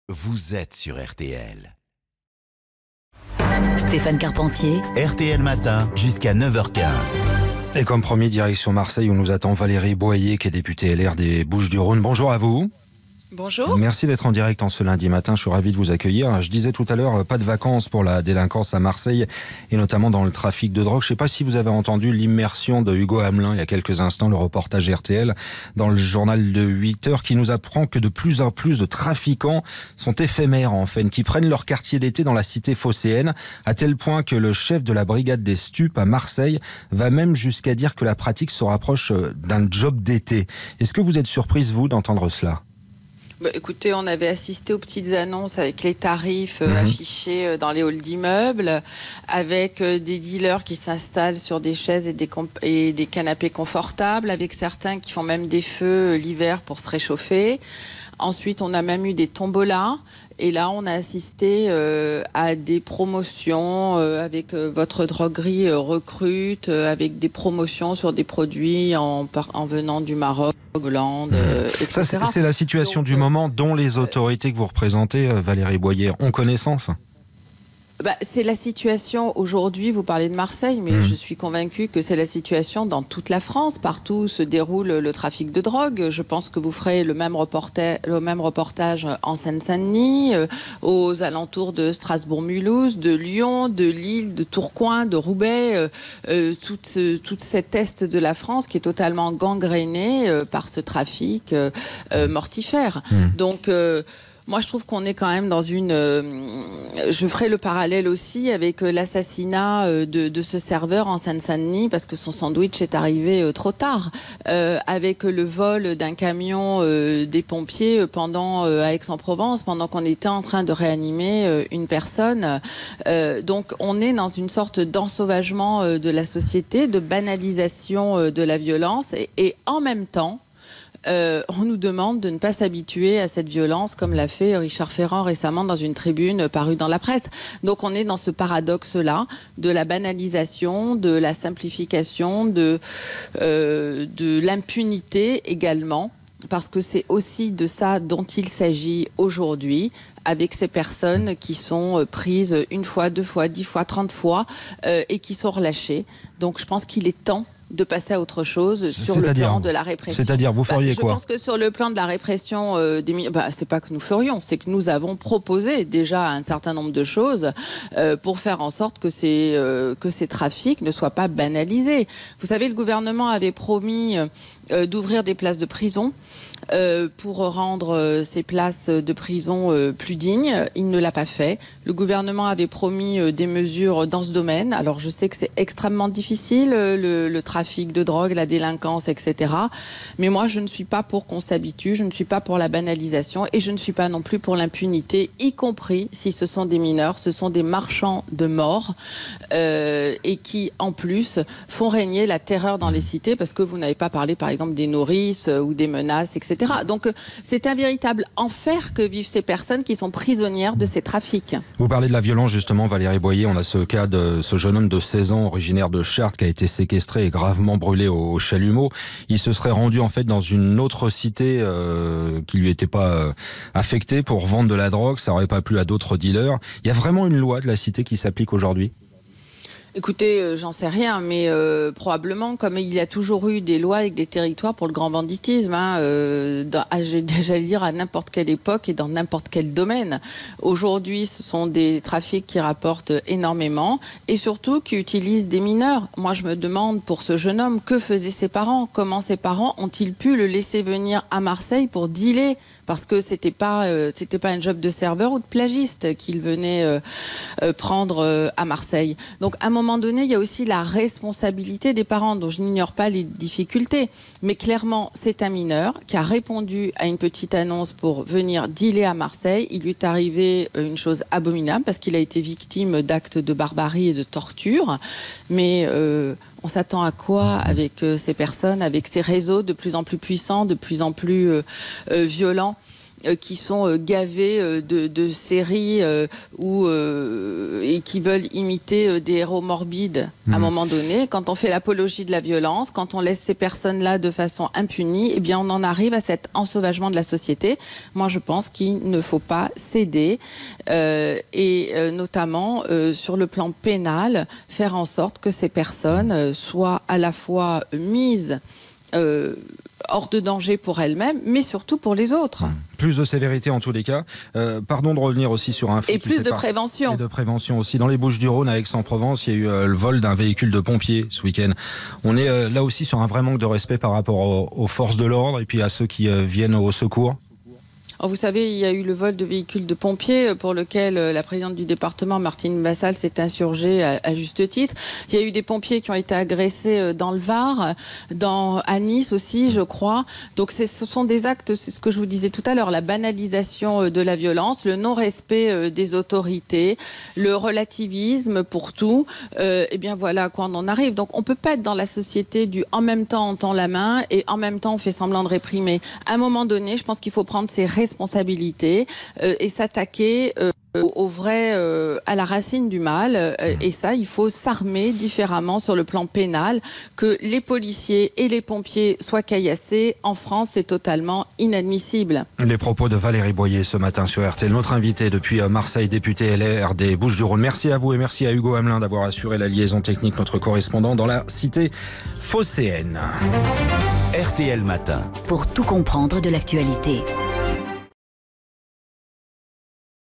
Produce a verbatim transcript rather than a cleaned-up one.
Vous êtes sur R T L. Stéphane Carpentier. R T L Matin jusqu'à neuf heures quinze. Et comme promis, direction Marseille où nous attend Valérie Boyer qui est députée L R des Bouches-du-Rhône. Bonjour à vous. Bonjour. Merci d'être en direct en ce lundi matin, je suis ravi de vous accueillir. Je disais tout à l'heure, pas de vacances pour la délinquance à Marseille et notamment dans le trafic de drogue. Je ne sais pas si vous avez entendu l'immersion de Hugo Hamelin il y a quelques instants, le reportage R T L dans le journal de huit heures qui nous apprend que de plus en plus de trafiquants sont éphémères en fait, qui prennent leur quartier d'été dans la cité phocéenne, à tel point que le chef de la brigade des stupes à Marseille va même jusqu'à dire que la pratique se rapproche d'un job d'été. Est-ce que vous êtes surprise, vous, d'entendre cela ? Bah, écoutez, on avait assisté aux petites annonces avec les tarifs euh, Mmh. affichés euh, dans les halls d'immeubles, avec euh, des dealers qui s'installent sur des chaises et des, comp- et des canapés confortables, avec certains qui font même des feux euh, l'hiver pour se réchauffer. Ensuite, on a même eu des tombolas. Et là, on a assisté euh, à des promotions euh, avec euh, votre droguerie euh, recrute, euh, avec des promotions sur des produits en, par, en venant du Maroc, Hollande, euh, et cetera. Ça, c'est, c'est la situation Donc, du euh, moment dont les autorités que vous représentez, euh, Valérie Boyer, ont connaissance. Bah, c'est la situation aujourd'hui, vous parlez de Marseille, mais Mmh. je suis convaincue que c'est la situation dans toute la France, partout où se déroule le trafic de drogue. Je pense que vous ferez le même reportage, le même reportage en Seine-Saint-Denis, euh, aux alentours de Strasbourg-Mulhouse, de Lyon, de Lille, de Tourcoing, de Roubaix, euh, euh, toute, ce, toute cette est de la France qui est totalement gangrénée euh, par ce trafic euh, euh, mortifère. Mmh. Donc... Euh, Moi, je trouve qu'on est quand même dans une... Euh, je ferai le parallèle aussi avec euh, l'assassinat euh, de, de ce serveur en Seine-Saint-Denis parce que son sandwich est arrivé euh, trop tard. Euh, avec le vol d'un camion euh, des pompiers euh, pendant euh, à Aix-en-Provence, pendant qu'on était en train de réanimer euh, une personne. Euh, donc, on est dans une sorte d'ensauvagement euh, de la société, de banalisation euh, de la violence et, et en même temps, Euh, on nous demande de ne pas s'habituer à cette violence comme l'a fait Richard Ferrand récemment dans une tribune parue dans la presse. Donc on est dans ce paradoxe-là de la banalisation, de la simplification, de, euh, de l'impunité également, parce que c'est aussi de ça dont il s'agit aujourd'hui, avec ces personnes qui sont prises une fois, deux fois, dix fois, trente fois euh, et qui sont relâchées. Donc je pense qu'il est temps de passer à autre chose sur le plan de la répression. C'est-à-dire, vous feriez bah, je quoi ? Je pense que sur le plan de la répression euh, des mineurs, bah, c'est pas que nous ferions, c'est que nous avons proposé déjà un certain nombre de choses euh, pour faire en sorte que ces, euh, que ces trafics ne soient pas banalisés. Vous savez, le gouvernement avait promis euh, d'ouvrir des places de prison euh, pour rendre euh, ces places de prison euh, plus dignes. Il ne l'a pas fait. Le gouvernement avait promis euh, des mesures dans ce domaine. Alors, je sais que c'est extrêmement difficile, euh, le, le trafic de drogue, la délinquance, et cetera. Mais moi, je ne suis pas pour qu'on s'habitue, je ne suis pas pour la banalisation et je ne suis pas non plus pour l'impunité, y compris si ce sont des mineurs, ce sont des marchands de mort euh, et qui, en plus, font régner la terreur dans les cités parce que vous n'avez pas parlé, par exemple, des nourrices euh, ou des menaces, et cetera. Donc, euh, c'est un véritable enfer que vivent ces personnes qui sont prisonnières de ces trafics. Vous parlez de la violence justement, Valérie Boyer. On a ce cas de ce jeune homme de seize ans, originaire de Chartres, qui a été séquestré et gravement brûlé au, au chalumeau. Il se serait rendu en fait dans une autre cité euh, qui lui était pas euh, affectée pour vendre de la drogue. Ça aurait pas plu à d'autres dealers. Il y a vraiment une loi de la cité qui s'applique aujourd'hui ? Écoutez, euh, j'en sais rien, mais euh, probablement, comme il y a toujours eu des lois avec des territoires pour le grand banditisme, hein, euh, dans, j'ai déjà lire à n'importe quelle époque et dans n'importe quel domaine. Aujourd'hui, ce sont des trafics qui rapportent énormément et surtout qui utilisent des mineurs. Moi, je me demande pour ce jeune homme, que faisaient ses parents ? Comment ses parents ont-ils pu le laisser venir à Marseille pour dealer ? Parce que c'était pas euh, c'était pas un job de serveur ou de plagiste qu'il venait euh, euh, prendre euh, à Marseille. Donc à un moment donné, il y a aussi la responsabilité des parents, dont je n'ignore pas les difficultés. Mais clairement, c'est un mineur qui a répondu à une petite annonce pour venir dealer à Marseille. Il lui est arrivé une chose abominable parce qu'il a été victime d'actes de barbarie et de torture. Mais euh, on s'attend à quoi avec euh, ces personnes, avec ces réseaux de plus en plus puissants, de plus en plus euh, euh, violents ? euh, qui sont euh, gavés euh, de, de séries euh, où, euh, et qui veulent imiter euh, des héros morbides mmh. à un moment donné. Quand on fait l'apologie de la violence, quand on laisse ces personnes-là de façon impunie, eh bien on en arrive à cet ensauvagement de la société. Moi, je pense qu'il ne faut pas céder euh, et euh, notamment euh, sur le plan pénal, faire en sorte que ces personnes euh, soient à la fois mises euh, hors de danger pour elles-mêmes, mais surtout pour les autres. Mmh. Plus de sévérité en tous les cas. Euh, pardon de revenir aussi sur un fait. Et plus de prévention. Et de prévention aussi. Dans les Bouches-du-Rhône, à Aix-en-Provence, il y a eu euh, le vol d'un véhicule de pompiers ce week-end. On est euh, là aussi sur un vrai manque de respect par rapport aux, aux forces de l'ordre et puis à ceux qui euh, viennent au secours. Alors vous savez, il y a eu le vol de véhicules de pompiers pour lequel la présidente du département, Martine Vassal, s'est insurgée à, à juste titre. Il y a eu des pompiers qui ont été agressés dans le Var, dans, à Nice aussi, je crois. Donc ce sont des actes, c'est ce que je vous disais tout à l'heure, la banalisation de la violence, le non-respect des autorités, le relativisme pour tout. Euh, et bien voilà à quoi on en arrive. Donc on ne peut pas être dans la société du « en même temps on tend la main » et « en même temps on fait semblant de réprimer ». À un moment donné, je pense qu'il faut prendre ses responsabilités responsabilité euh, et s'attaquer euh, au vrai, euh, à la racine du mal. Euh, et ça, il faut s'armer différemment sur le plan pénal. Que les policiers et les pompiers soient caillassés, en France, c'est totalement inadmissible. Les propos de Valérie Boyer ce matin sur R T L, notre invité depuis Marseille, député L R des Bouches-du-Rhône. Merci à vous et merci à Hugo Hamelin d'avoir assuré la liaison technique, notre correspondant dans la cité phocéenne. R T L Matin. Pour tout comprendre de l'actualité.